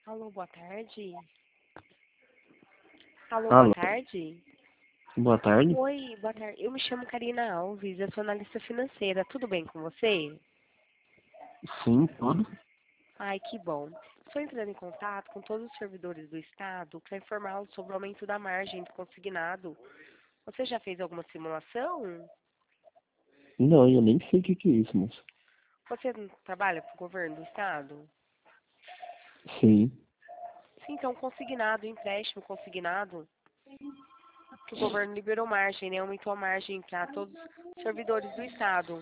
Alô, boa tarde. Alô, boa Alô, tarde. boa tarde. Oi, boa tarde. Eu me chamo Karina Alves, eu sou analista financeira. Tudo bem com você? Sim, tudo. Ai, que bom. Estou entrando em contato com todos os servidores do Estado para informá-los sobre o aumento da margem do consignado. Você já fez alguma simulação? Não, eu nem sei o que é isso, moço. Você não trabalha para o governo do Estado? Sim. Sim, então consignado, empréstimo consignado, que o governo liberou margem, né? Aumentou a margem para todos os servidores do Estado.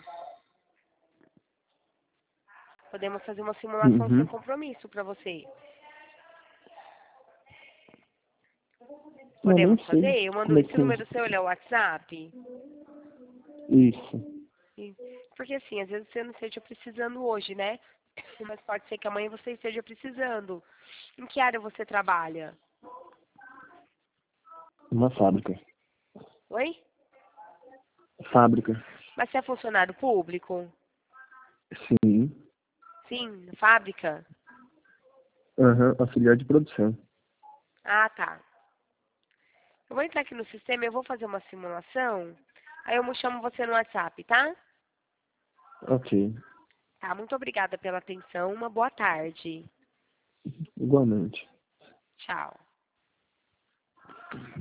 Podemos fazer uma simulação sem Uhum. compromisso para você. Eu nem Podemos sei fazer? Eu mando como é esse que é número seu, ele é o WhatsApp? isso. E- Porque assim, às vezes você não esteja precisando hoje, né? Mas pode ser que amanhã você esteja precisando. Em que área você trabalha? Uma fábrica. Oi? Fábrica. Mas você é funcionário público? Sim. Sim, fábrica? Aham, auxiliar de produção. Ah, tá. Eu vou entrar aqui no sistema, eu vou fazer uma simulação. Aí eu chamo você no WhatsApp, tá? Ok. Tá, muito obrigada pela atenção. Uma boa tarde. Igualmente. Tchau.